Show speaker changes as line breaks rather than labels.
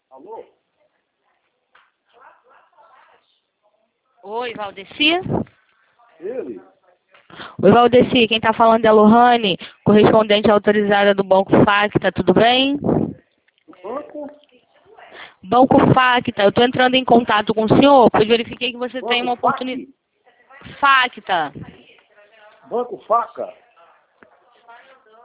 Alô?
Oi, Valdeci?
Ele?
Oi, Valdeci, quem tá falando é a Lohane, correspondente autorizada do Banco Facta, tudo bem?
Banco?
Banco Facta, eu tô entrando em contato com o senhor, pois verifiquei que você tem uma
Banco
oportunidade...
FAC?
Facta.
Banco Faca?